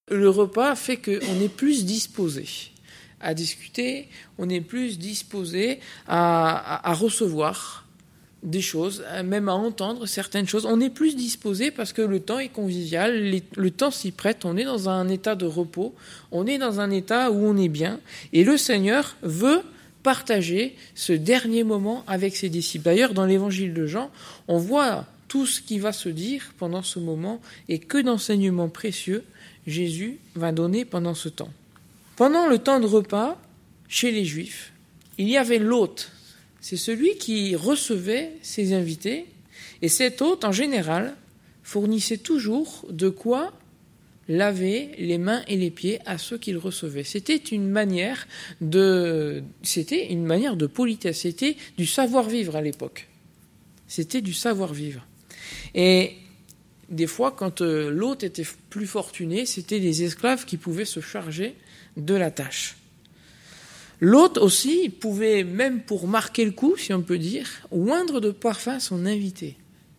Le repas fait qu'on est plus disposé à discuter, on est plus disposé à recevoir des choses, même à entendre certaines choses. On est plus disposé parce que le temps est convivial, le temps s'y prête, on est dans un état de repos, on est dans un état où on est bien, et le Seigneur veut partager ce dernier moment avec ses disciples. D'ailleurs, dans l'évangile de Jean, on voit tout ce qui va se dire pendant ce moment et que d'enseignements précieux Jésus va donner pendant ce temps. Pendant le temps de repas, chez les Juifs, il y avait l'hôte. C'est celui qui recevait ses invités. Et cet hôte, en général, fournissait toujours de quoi laver les mains et les pieds à ceux qu'il recevait. C'était une manière de politesse. C'était du savoir-vivre à l'époque. C'était du savoir-vivre. Et des fois, quand l'hôte était plus fortuné, c'était les esclaves qui pouvaient se charger de la tâche. L'hôte aussi pouvait, même pour marquer le coup, si on peut dire, oindre de parfum son invité,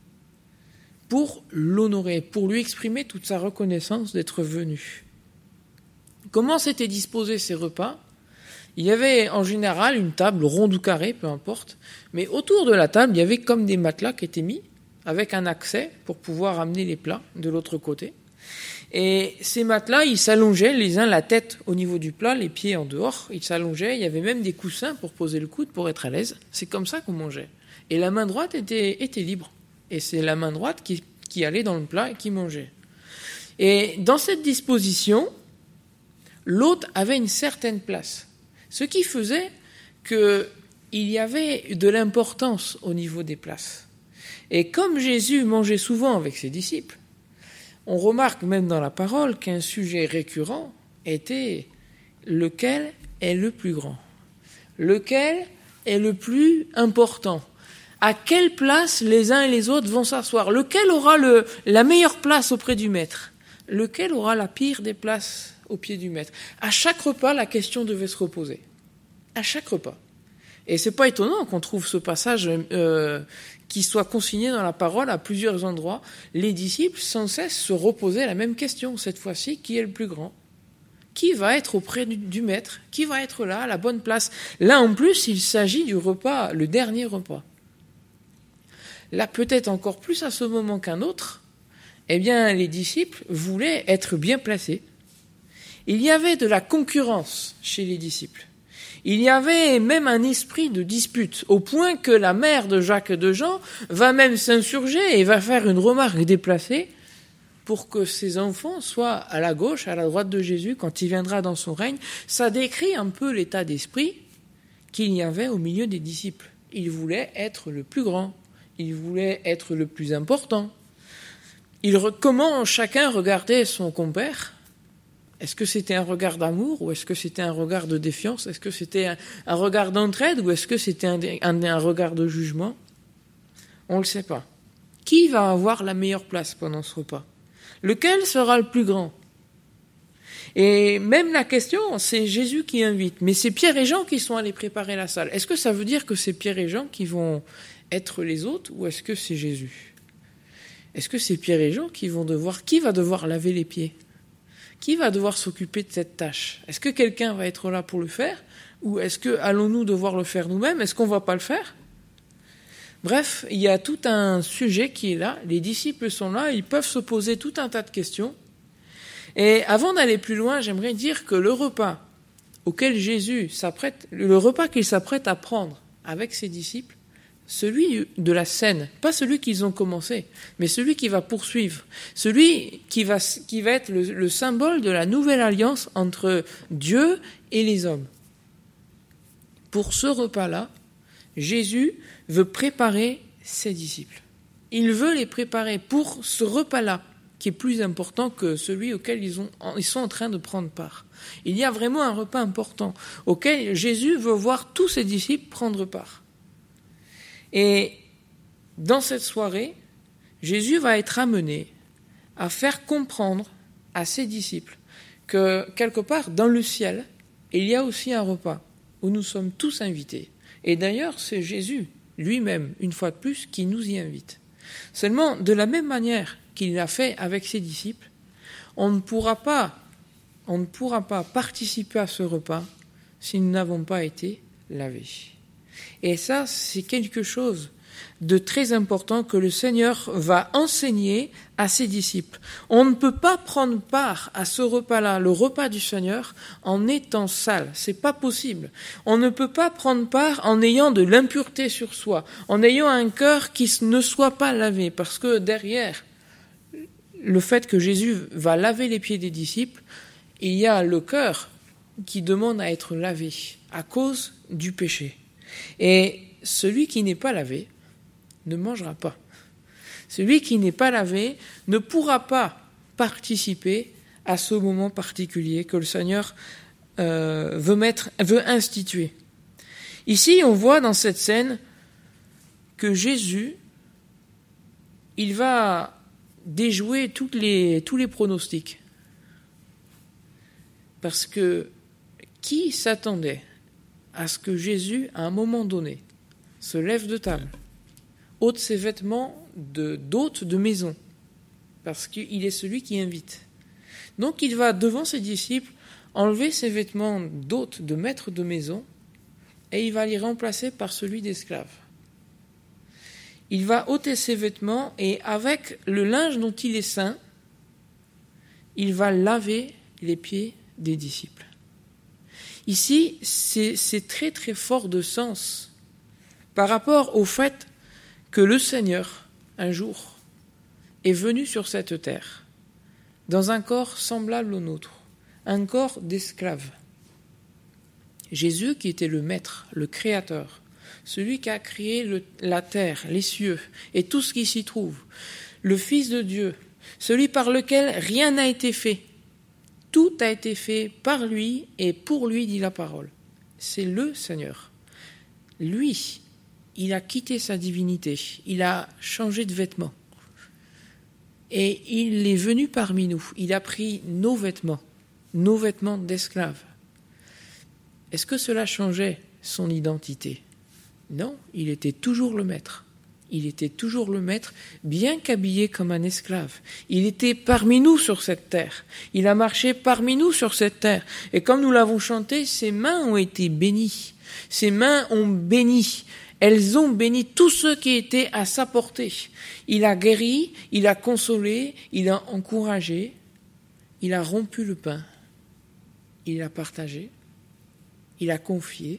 pour l'honorer, pour lui exprimer toute sa reconnaissance d'être venu. Comment s'étaient disposés ces repas ? Il y avait en général une table ronde ou carrée, peu importe, mais autour de la table, il y avait comme des matelas qui étaient mis, avec un accès pour pouvoir amener les plats de l'autre côté. Et ces matelas, ils s'allongeaient les uns la tête au niveau du plat, les pieds en dehors, ils s'allongeaient, il y avait même des coussins pour poser le coude, pour être à l'aise. C'est comme ça qu'on mangeait. Et la main droite était libre. Et c'est la main droite qui allait dans le plat et qui mangeait. Et dans cette disposition, l'hôte avait une certaine place. Ce qui faisait qu'il y avait de l'importance au niveau des places. Et comme Jésus mangeait souvent avec ses disciples, on remarque même dans la parole qu'un sujet récurrent était lequel est le plus grand, lequel est le plus important, à quelle place les uns et les autres vont s'asseoir, lequel aura la meilleure place auprès du maître, lequel aura la pire des places au pied du maître. À chaque repas, la question devait se reposer. À chaque repas. Et c'est pas étonnant qu'on trouve ce passage qui soit consigné dans la parole à plusieurs endroits. Les disciples sans cesse se reposaient la même question, cette fois-ci, qui est le plus grand ? Qui va être auprès du maître ? Qui va être là, à la bonne place ? Là, en plus, il s'agit du repas, le dernier repas. Là, peut-être encore plus à ce moment qu'un autre, eh bien, les disciples voulaient être bien placés. Il y avait de la concurrence chez les disciples. Il y avait même un esprit de dispute, au point que la mère de Jacques et de Jean va même s'insurger et va faire une remarque déplacée pour que ses enfants soient à la gauche, à la droite de Jésus quand il viendra dans son règne. Ça décrit un peu l'état d'esprit qu'il y avait au milieu des disciples. Ils voulaient être le plus grand, ils voulaient être le plus important. Comment chacun regardait son compère ? Est-ce que c'était un regard d'amour ou est-ce que c'était un regard de défiance ? Est-ce que c'était un regard d'entraide ou est-ce que c'était un regard de jugement ? On ne le sait pas. Qui va avoir la meilleure place pendant ce repas ? Lequel sera le plus grand ? Et même la question, c'est Jésus qui invite, mais c'est Pierre et Jean qui sont allés préparer la salle. Est-ce que ça veut dire que c'est Pierre et Jean qui vont être les hôtes ou est-ce que c'est Jésus ? Est-ce que c'est Pierre et Jean qui va devoir laver les pieds ? Qui va devoir s'occuper de cette tâche ? Est-ce que quelqu'un va être là pour le faire ? Ou est-ce que allons-nous devoir le faire nous-mêmes ? Est-ce qu'on ne va pas le faire ? Bref, il y a tout un sujet qui est là. Les disciples sont là, ils peuvent se poser tout un tas de questions. Et avant d'aller plus loin, j'aimerais dire que le repas auquel Jésus s'apprête, le repas qu'il s'apprête à prendre avec ses disciples, celui de la scène, pas celui qu'ils ont commencé, mais celui qui va poursuivre, celui qui va être le symbole de la nouvelle alliance entre Dieu et les hommes. Pour ce repas-là, Jésus veut préparer ses disciples. Il veut les préparer pour ce repas-là, qui est plus important que celui auquel ils sont en train de prendre part. Il y a vraiment un repas important auquel Jésus veut voir tous ses disciples prendre part. Et dans cette soirée, Jésus va être amené à faire comprendre à ses disciples que quelque part dans le ciel, il y a aussi un repas où nous sommes tous invités. Et d'ailleurs, c'est Jésus lui-même, une fois de plus, qui nous y invite. Seulement, de la même manière qu'il l'a fait avec ses disciples, on ne pourra pas on ne pourra pas participer à ce repas si nous n'avons pas été lavés. Et ça, c'est quelque chose de très important que le Seigneur va enseigner à ses disciples. On ne peut pas prendre part à ce repas-là, le repas du Seigneur, en étant sale. C'est pas possible. On ne peut pas prendre part en ayant de l'impureté sur soi, en ayant un cœur qui ne soit pas lavé, parce que derrière le fait que Jésus va laver les pieds des disciples, il y a le cœur qui demande à être lavé à cause du péché. Et celui qui n'est pas lavé ne mangera pas. Celui qui n'est pas lavé ne pourra pas participer à ce moment particulier que le Seigneur veut instituer. Ici, on voit dans cette scène que Jésus, il va déjouer tous les pronostics. Parce que qui s'attendait à ce que Jésus, à un moment donné, se lève de table, ôte ses vêtements d'hôte de maison, parce qu'il est celui qui invite. Donc il va, devant ses disciples, enlever ses vêtements d'hôte, de maître de maison, et il va les remplacer par celui d'esclave. Il va ôter ses vêtements, et avec le linge dont il est saint, il va laver les pieds des disciples. Ici, c'est très très fort de sens par rapport au fait que le Seigneur, un jour, est venu sur cette terre, dans un corps semblable au nôtre, un corps d'esclave. Jésus, qui était le Maître, le Créateur, celui qui a créé la terre, les cieux et tout ce qui s'y trouve, le Fils de Dieu, celui par lequel rien n'a été fait, tout a été fait par lui et pour lui, dit la parole. C'est le Seigneur. Lui, il a quitté sa divinité, il a changé de vêtements. Et il est venu parmi nous, il a pris nos vêtements d'esclaves. Est-ce que cela changeait son identité ? Non, il était toujours le Maître. Il était toujours le Maître, bien qu'habillé comme un esclave. Il était parmi nous sur cette terre. Il a marché parmi nous sur cette terre. Et comme nous l'avons chanté, ses mains ont été bénies. Ses mains ont béni. Elles ont béni tous ceux qui étaient à sa portée. Il a guéri, il a consolé, il a encouragé, il a rompu le pain, il a partagé, il a confié,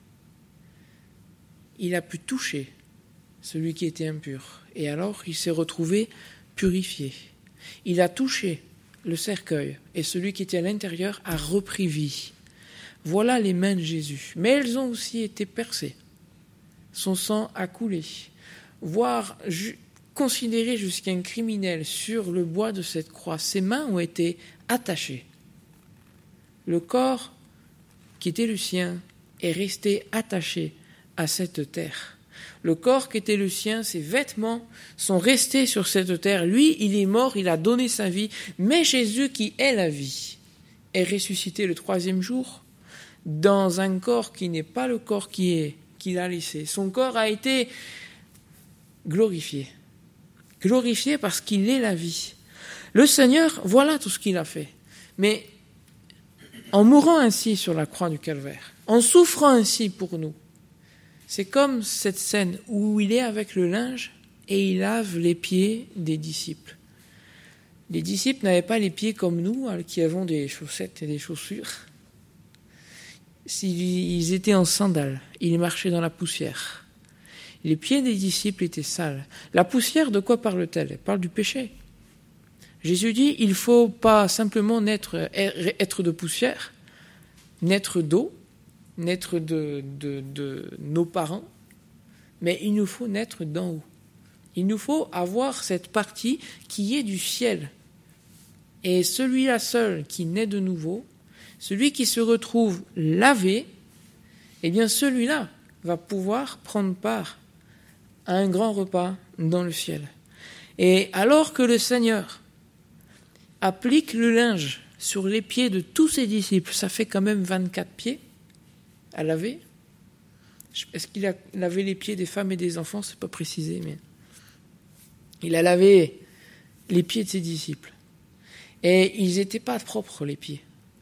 il a pu toucher celui qui était impur. Et alors, il s'est retrouvé purifié. Il a touché le cercueil et celui qui était à l'intérieur a repris vie. Voilà les mains de Jésus. Mais elles ont aussi été percées. Son sang a coulé. Voire considéré jusqu'à un criminel sur le bois de cette croix. Ses mains ont été attachées. Le corps qui était le sien est resté attaché à cette terre. Le corps qui était le sien, ses vêtements sont restés sur cette terre. Lui, il est mort, il a donné sa vie. Mais Jésus, qui est la vie, est ressuscité le 3e jour dans un corps qui n'est pas le corps qu'il a laissé. Son corps a été glorifié. Glorifié parce qu'il est la vie. Le Seigneur, voilà tout ce qu'il a fait. Mais en mourant ainsi sur la croix du Calvaire, en souffrant ainsi pour nous, c'est comme cette scène où il est avec le linge et il lave les pieds des disciples. Les disciples n'avaient pas les pieds comme nous, qui avons des chaussettes et des chaussures. Ils étaient en sandales, ils marchaient dans la poussière. Les pieds des disciples étaient sales. La poussière, de quoi parle-t-elle ? Elle parle du péché. Jésus dit, il ne faut pas simplement être de poussière, naître d'eau, naître de nos parents, mais il nous faut naître d'en haut. Il nous faut avoir cette partie qui est du ciel. Et celui-là seul qui naît de nouveau, celui qui se retrouve lavé, eh bien celui-là va pouvoir prendre part à un grand repas dans le ciel. Et alors que le Seigneur applique le linge sur les pieds de tous ses disciples, ça fait quand même 24 pieds à laver. Est-ce qu'il a lavé les pieds des femmes et des enfants ? C'est pas précisé, mais il a lavé les pieds de ses disciples. Et ils n'étaient pas propres, les pieds.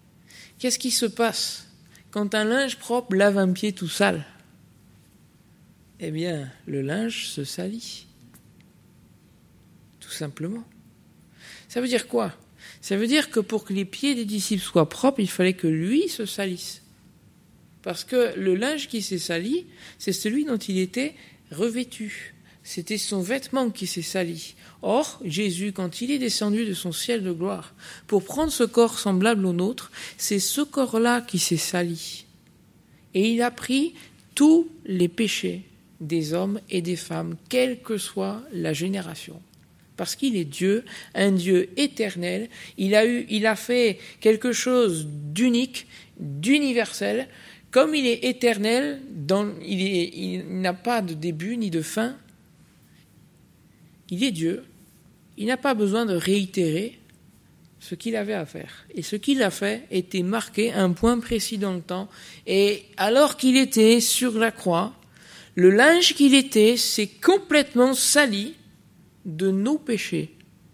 Qu'est-ce qui se passe quand un linge propre lave un pied tout sale? Eh bien, le linge se salit. Tout simplement. Ça veut dire quoi? Ça veut dire que pour que les pieds des disciples soient propres, il fallait que lui se salisse. Parce que le linge qui s'est sali, c'est celui dont il était revêtu. C'était son vêtement qui s'est sali. Or, Jésus, quand il est descendu de son ciel de gloire, pour prendre ce corps semblable au nôtre, c'est ce corps-là qui s'est sali. Et il a pris tous les péchés des hommes et des femmes, quelle que soit la génération. Parce qu'il est Dieu, un Dieu éternel, il a fait quelque chose d'universel. Comme il est éternel, il n'a pas de début ni de fin, il est Dieu, il n'a pas besoin de réitérer ce qu'il avait à faire. Et ce qu'il a fait était marqué à un point précis dans le temps. Et alors qu'il était sur la croix, le linge qu'il était s'est complètement sali de nos péchés.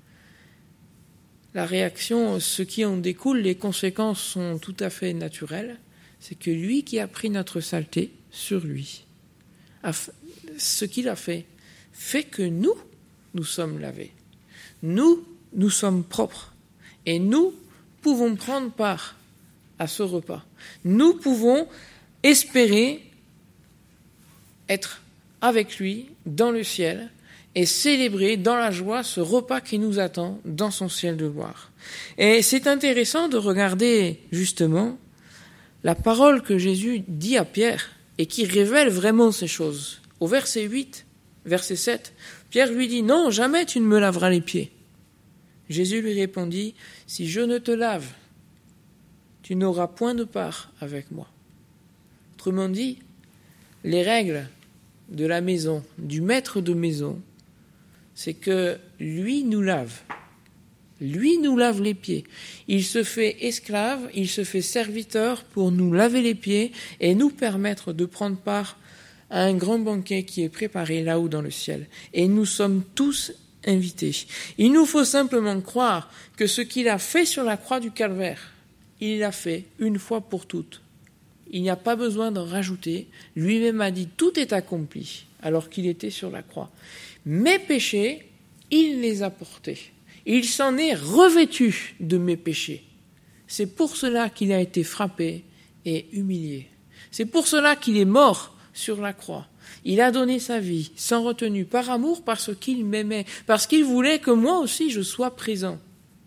La réaction, ce qui en découle, les conséquences sont tout à fait naturelles. C'est que lui qui a pris notre saleté sur lui, ce qu'il a fait que nous sommes lavés. Nous sommes propres. Et nous pouvons prendre part à ce repas. Nous pouvons espérer être avec lui dans le ciel et célébrer dans la joie ce repas qui nous attend dans son ciel de gloire. Et c'est intéressant de regarder justement la parole que Jésus dit à Pierre et qui révèle vraiment ces choses. Au verset 8, verset 7, Pierre lui dit « Non, jamais tu ne me laveras les pieds. » Jésus lui répondit « Si je ne te lave, tu n'auras point de part avec moi. » Autrement dit, les règles de la maison, du maître de maison, c'est que lui nous lave. Lui nous lave les pieds. Il se fait esclave, il se fait serviteur pour nous laver les pieds et nous permettre de prendre part à un grand banquet qui est préparé là-haut dans le ciel. Et nous sommes tous invités. Il nous faut simplement croire que ce qu'il a fait sur la croix du Calvaire, il l'a fait une fois pour toutes. Il n'y a pas besoin d'en rajouter. Lui-même a dit « Tout est accompli » alors qu'il était sur la croix. Mes péchés, il les a portés. Il s'en est revêtu de mes péchés. C'est pour cela qu'il a été frappé et humilié. C'est pour cela qu'il est mort sur la croix. Il a donné sa vie sans retenue, par amour, parce qu'il m'aimait, parce qu'il voulait que moi aussi je sois présent.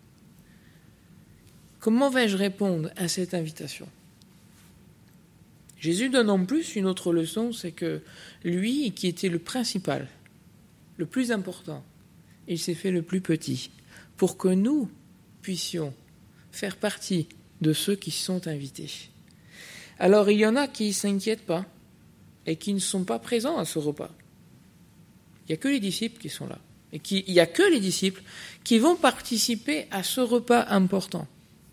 Comment vais-je répondre à cette invitation? Jésus donne en plus une autre leçon, c'est que lui, qui était le principal, le plus important, il s'est fait le plus petit, pour que nous puissions faire partie de ceux qui sont invités. Alors il y en a qui ne s'inquiètent pas et qui ne sont pas présents à ce repas. Il n'y a que les disciples qui sont là. Et il n'y a que les disciples qui vont participer à ce repas important.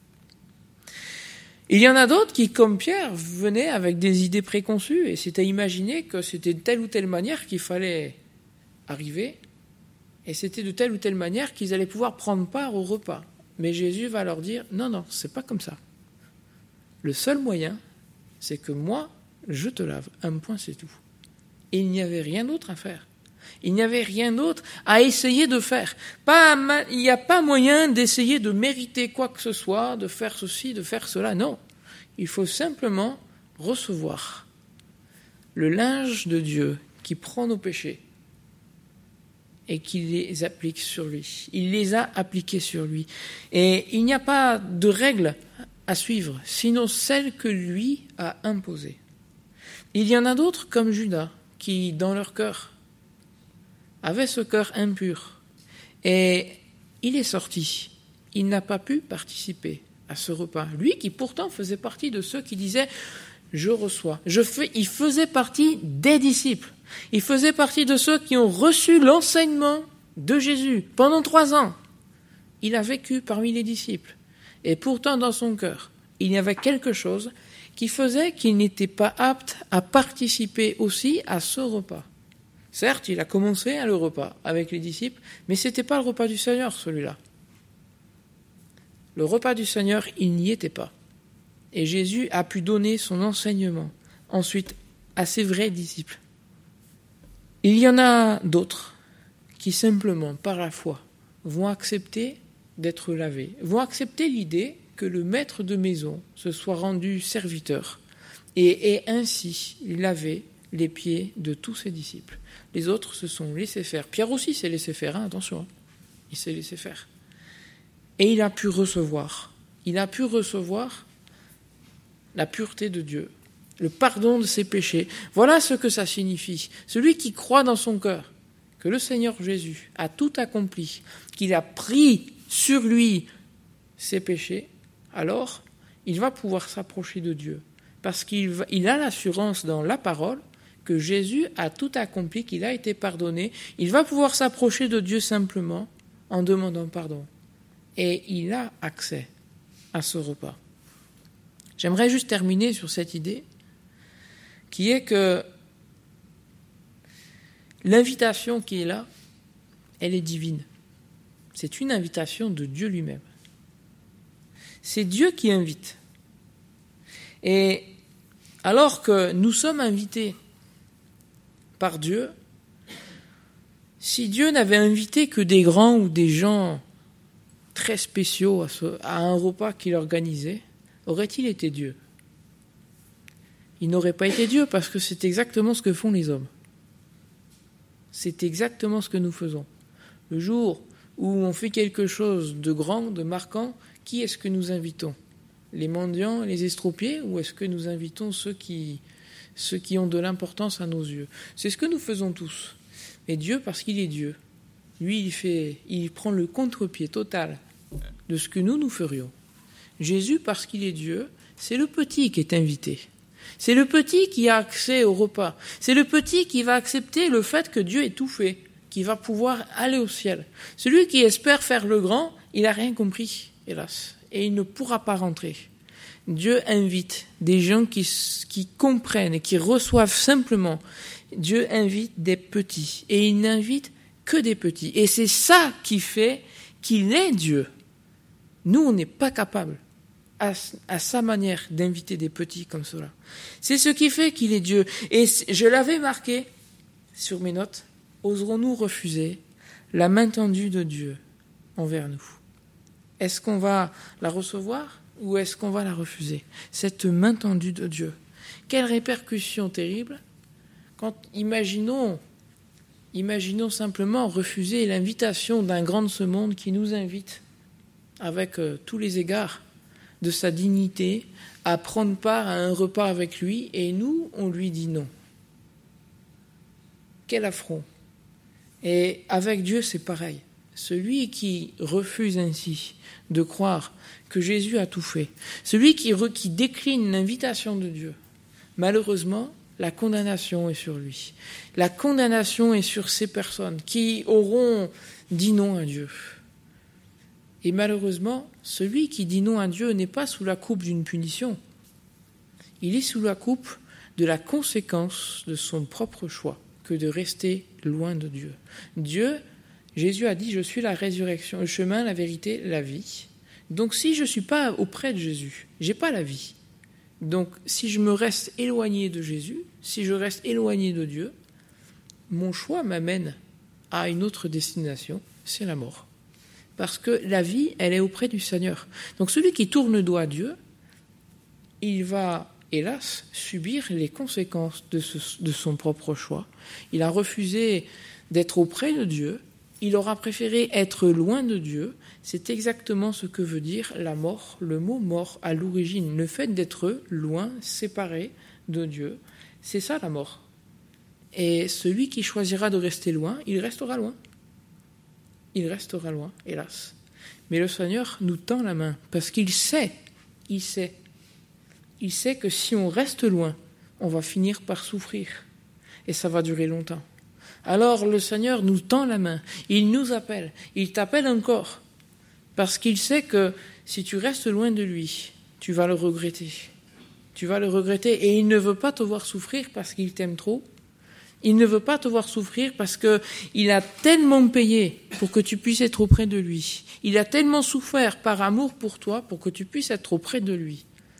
Il y en a d'autres qui, comme Pierre, venaient avec des idées préconçues et s'étaient imaginé que c'était de telle ou telle manière qu'il fallait arriver et c'était de telle ou telle manière qu'ils allaient pouvoir prendre part au repas. Mais Jésus va leur dire « Non, c'est pas comme ça. Le seul moyen, c'est que moi, je te lave. Un point, c'est tout. » Et il n'y avait rien d'autre à faire. Il n'y avait rien d'autre à essayer de faire. Il n'y a pas moyen d'essayer de mériter quoi que ce soit, de faire ceci, de faire cela. Non, il faut simplement recevoir le linge de Dieu qui prend nos péchés et qui les applique sur lui. Il les a appliqués sur lui. Et il n'y a pas de règle à suivre, sinon celle que lui a imposée. Il y en a d'autres comme Judas, qui, dans leur cœur, avait ce cœur impur. Et il est sorti. Il n'a pas pu participer à ce repas. Lui qui pourtant faisait partie de ceux qui disaient « je reçois ». Il faisait partie des disciples. Il faisait partie de ceux qui ont reçu l'enseignement de Jésus pendant 3 ans. Il a vécu parmi les disciples. Et pourtant, dans son cœur, il y avait quelque chose qui faisait qu'il n'était pas apte à participer aussi à ce repas. Certes, il a commencé le repas avec les disciples, mais ce n'était pas le repas du Seigneur, celui-là. Le repas du Seigneur, il n'y était pas. Et Jésus a pu donner son enseignement ensuite à ses vrais disciples. Il y en a d'autres qui simplement, par la foi, vont accepter d'être lavés, vont accepter l'idée que le maître de maison se soit rendu serviteur et ainsi lavé les pieds de tous ses disciples. Les autres se sont laissés faire. Pierre aussi s'est laissé faire, attention, il s'est laissé faire. Et il a pu recevoir la pureté de Dieu, le pardon de ses péchés. Voilà ce que ça signifie. Celui qui croit dans son cœur que le Seigneur Jésus a tout accompli, qu'il a pris sur lui ses péchés, alors il va pouvoir s'approcher de Dieu. Parce qu'il a l'assurance dans la parole que Jésus a tout accompli, qu'il a été pardonné. Il va pouvoir s'approcher de Dieu simplement en demandant pardon. Et il a accès à ce repas. J'aimerais juste terminer sur cette idée qui est que l'invitation qui est là, elle est divine. C'est une invitation de Dieu lui-même. C'est Dieu qui invite. Et alors que nous sommes invités par Dieu, si Dieu n'avait invité que des grands ou des gens très spéciaux à un repas qu'il organisait, aurait-il été Dieu ? Il n'aurait pas été Dieu parce que c'est exactement ce que font les hommes. C'est exactement ce que nous faisons. Le jour où on fait quelque chose de grand, de marquant, qui est-ce que nous invitons ? Les mendiants, les estropiés, ou est-ce que nous invitons ceux qui ont de l'importance à nos yeux ? C'est ce que nous faisons tous. Mais Dieu, parce qu'il est Dieu, lui, il prend le contre-pied total de ce que nous ferions. Jésus, parce qu'il est Dieu, c'est le petit qui est invité. C'est le petit qui a accès au repas. C'est le petit qui va accepter le fait que Dieu ait tout fait, qui va pouvoir aller au ciel. Celui qui espère faire le grand, il n'a rien compris, hélas, et il ne pourra pas rentrer. Dieu invite des gens qui comprennent et qui reçoivent simplement. Dieu invite des petits, et il n'invite que des petits. Et c'est ça qui fait qu'il est Dieu. Nous, on n'est pas capables, à sa manière, d'inviter des petits comme cela. C'est ce qui fait qu'il est Dieu. Et je l'avais marqué sur mes notes. Oserons-nous refuser la main tendue de Dieu envers nous ? Est-ce qu'on va la recevoir ou est-ce qu'on va la refuser ? Cette main tendue de Dieu. Quelle répercussion terrible quand imaginons simplement refuser l'invitation d'un grand de ce monde qui nous invite avec tous les égards de sa dignité à prendre part à un repas avec lui et nous, on lui dit non. Quel affront ! Et avec Dieu, c'est pareil. Celui qui refuse ainsi de croire que Jésus a tout fait, celui qui décline l'invitation de Dieu, malheureusement, la condamnation est sur lui. La condamnation est sur ces personnes qui auront dit non à Dieu. Et malheureusement, celui qui dit non à Dieu n'est pas sous la coupe d'une punition. Il est sous la coupe de la conséquence de son propre choix que de rester loin de Dieu. Jésus a dit « Je suis la résurrection, le chemin, la vérité, la vie ». Donc si je ne suis pas auprès de Jésus, je n'ai pas la vie. Donc si je me reste éloigné de Jésus, si je reste éloigné de Dieu, mon choix m'amène à une autre destination, c'est la mort. Parce que la vie, elle est auprès du Seigneur. Donc celui qui tourne le dos à Dieu, il va, hélas, subir les conséquences de son propre choix. Il a refusé d'être auprès de Dieu, il aura préféré être loin de Dieu. C'est exactement ce que veut dire la mort, le mot mort à l'origine. Le fait d'être loin, séparé de Dieu, c'est ça la mort. Et celui qui choisira de rester loin, il restera loin. Il restera loin, hélas. Mais le Seigneur nous tend la main, parce qu'il sait que si on reste loin, on va finir par souffrir. Et ça va durer longtemps. Alors le Seigneur nous tend la main, il nous appelle, il t'appelle encore, parce qu'il sait que si tu restes loin de lui, tu vas le regretter. Tu vas le regretter, et il ne veut pas te voir souffrir parce qu'il t'aime trop. Il ne veut pas te voir souffrir parce qu'il a tellement payé pour que tu puisses être auprès de lui. Il a tellement souffert par amour pour toi pour que tu puisses être auprès de lui.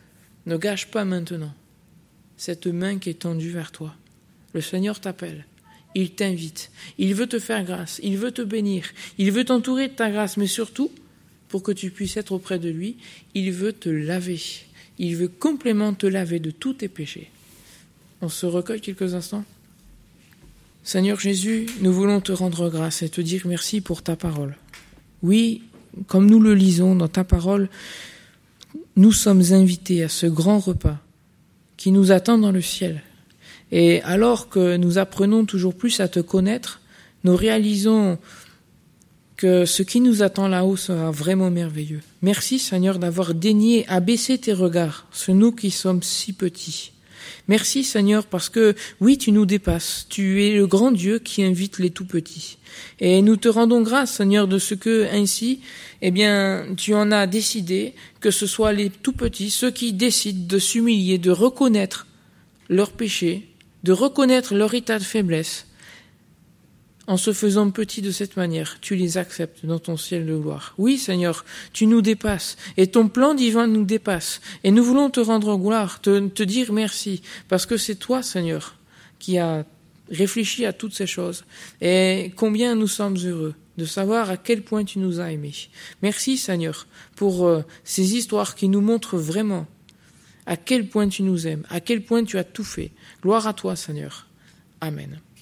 Ne gâche pas maintenant cette main qui est tendue vers toi. Le Seigneur t'appelle, il t'invite, il veut te faire grâce, il veut te bénir, il veut t'entourer de ta grâce, mais surtout, pour que tu puisses être auprès de lui, il veut te laver, il veut complètement te laver de tous tes péchés. On se recueille quelques instants. Seigneur Jésus, nous voulons te rendre grâce et te dire merci pour ta parole. Oui, comme nous le lisons dans ta parole, nous sommes invités à ce grand repas qui nous attend dans le ciel. Et alors que nous apprenons toujours plus à te connaître, nous réalisons que ce qui nous attend là-haut sera vraiment merveilleux. Merci Seigneur d'avoir daigné abaisser tes regards sur nous qui sommes si petits. Merci Seigneur parce que oui, tu nous dépasses, tu es le grand Dieu qui invite les tout petits. Et nous te rendons grâce Seigneur de ce que ainsi, tu en as décidé que ce soit les tout petits, ceux qui décident de s'humilier, de reconnaître leurs péchés, de reconnaître leur état de faiblesse. En se faisant petits de cette manière, tu les acceptes dans ton ciel de gloire. Oui, Seigneur, tu nous dépasses, et ton plan divin nous dépasse. Et nous voulons te rendre gloire, te dire merci, parce que c'est toi, Seigneur, qui as réfléchi à toutes ces choses. Et combien nous sommes heureux de savoir à quel point tu nous as aimés. Merci, Seigneur, pour ces histoires qui nous montrent vraiment à quel point tu nous aimes, à quel point tu as tout fait. Gloire à toi, Seigneur. Amen.